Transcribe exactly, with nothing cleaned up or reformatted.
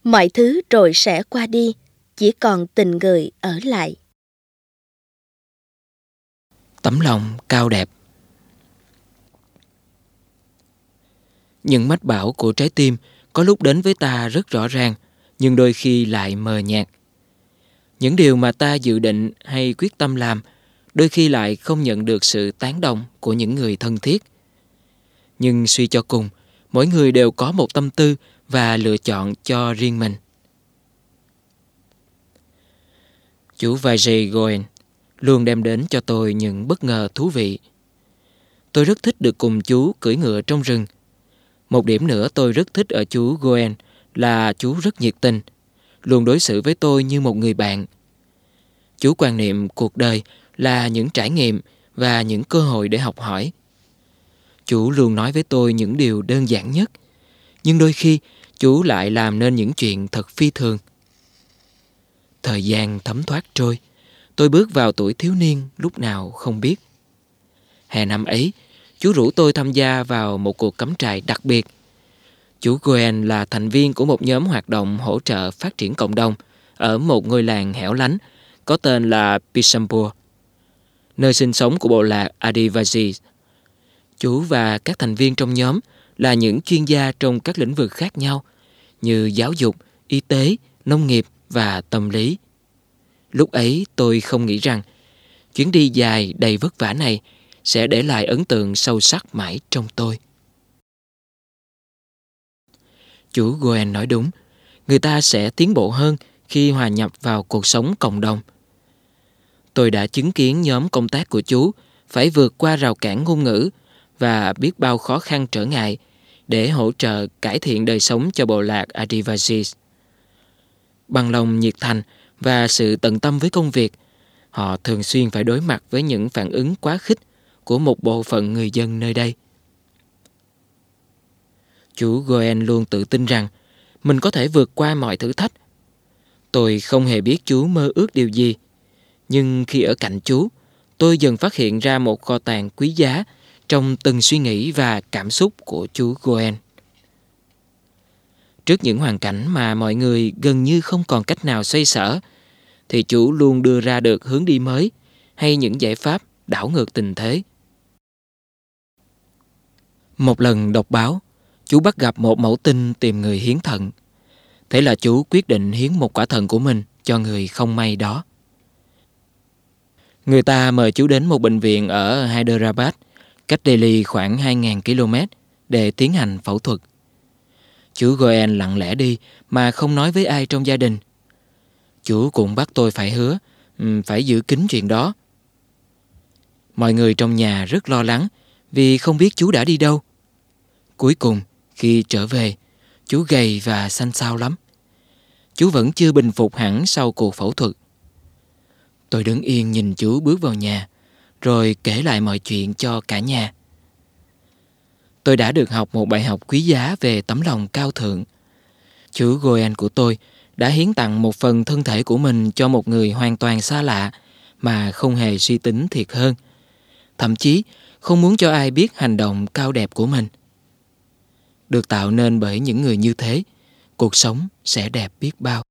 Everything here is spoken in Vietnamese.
Mọi thứ rồi sẽ qua đi, chỉ còn tình người ở lại. Tấm lòng cao đẹp. Những mách bảo của trái tim có lúc đến với ta rất rõ ràng, nhưng đôi khi lại mờ nhạt. Những điều mà ta dự định hay quyết tâm làm, đôi khi lại không nhận được sự tán đồng của những người thân thiết. Nhưng suy cho cùng, mỗi người đều có một tâm tư và lựa chọn cho riêng mình. Chú Vijay Goel luôn đem đến cho tôi những bất ngờ thú vị. Tôi rất thích được cùng chú cưỡi ngựa trong rừng. Một điểm nữa tôi rất thích ở chú Goel là chú rất nhiệt tình, luôn đối xử với tôi như một người bạn. Chú quan niệm cuộc đời là những trải nghiệm và những cơ hội để học hỏi. Chú luôn nói với tôi những điều đơn giản nhất, nhưng đôi khi chú lại làm nên những chuyện thật phi thường. Thời gian thấm thoát trôi, tôi bước vào tuổi thiếu niên lúc nào không biết. Hè năm ấy, chú rủ tôi tham gia vào một cuộc cắm trại đặc biệt. Chú Goel là thành viên của một nhóm hoạt động hỗ trợ phát triển cộng đồng ở một ngôi làng hẻo lánh có tên là Pisambur, nơi sinh sống của bộ lạc Adivasi. Chú và các thành viên trong nhóm là những chuyên gia trong các lĩnh vực khác nhau như giáo dục, y tế, nông nghiệp và tâm lý. Lúc ấy tôi không nghĩ rằng chuyến đi dài đầy vất vả này sẽ để lại ấn tượng sâu sắc mãi trong tôi. Chú Goel nói đúng, người ta sẽ tiến bộ hơn khi hòa nhập vào cuộc sống cộng đồng. Tôi đã chứng kiến nhóm công tác của chú phải vượt qua rào cản ngôn ngữ và biết bao khó khăn trở ngại để hỗ trợ cải thiện đời sống cho bộ lạc Adivasi. Bằng lòng nhiệt thành và sự tận tâm với công việc, họ thường xuyên phải đối mặt với những phản ứng quá khích của một bộ phận người dân nơi đây. Chú Goel luôn tự tin rằng mình có thể vượt qua mọi thử thách. Tôi không hề biết chú mơ ước điều gì, nhưng khi ở cạnh chú, tôi dần phát hiện ra một kho tàng quý giá trong từng suy nghĩ và cảm xúc của chú Goel. Trước những hoàn cảnh mà mọi người gần như không còn cách nào xoay sở, thì chú luôn đưa ra được hướng đi mới hay những giải pháp đảo ngược tình thế. Một lần đọc báo, chú bắt gặp một mẫu tin tìm người hiến thận. Thế là chú quyết định hiến một quả thận của mình cho người không may đó. Người ta mời chú đến một bệnh viện ở Hyderabad, cách Delhi khoảng hai nghìn ki lô mét, để tiến hành phẫu thuật. Chú Goel lặng lẽ đi mà không nói với ai trong gia đình. Chú cũng bắt tôi phải hứa, phải giữ kín chuyện đó. Mọi người trong nhà rất lo lắng vì không biết chú đã đi đâu. Cuối cùng, khi trở về, chú gầy và xanh xao lắm. Chú vẫn chưa bình phục hẳn sau cuộc phẫu thuật. Tôi đứng yên nhìn chú bước vào nhà, rồi kể lại mọi chuyện cho cả nhà. Tôi đã được học một bài học quý giá về tấm lòng cao thượng. Chú Goel của tôi đã hiến tặng một phần thân thể của mình cho một người hoàn toàn xa lạ mà không hề suy tính thiệt hơn. Thậm chí không muốn cho ai biết hành động cao đẹp của mình. Được tạo nên bởi những người như thế, cuộc sống sẽ đẹp biết bao.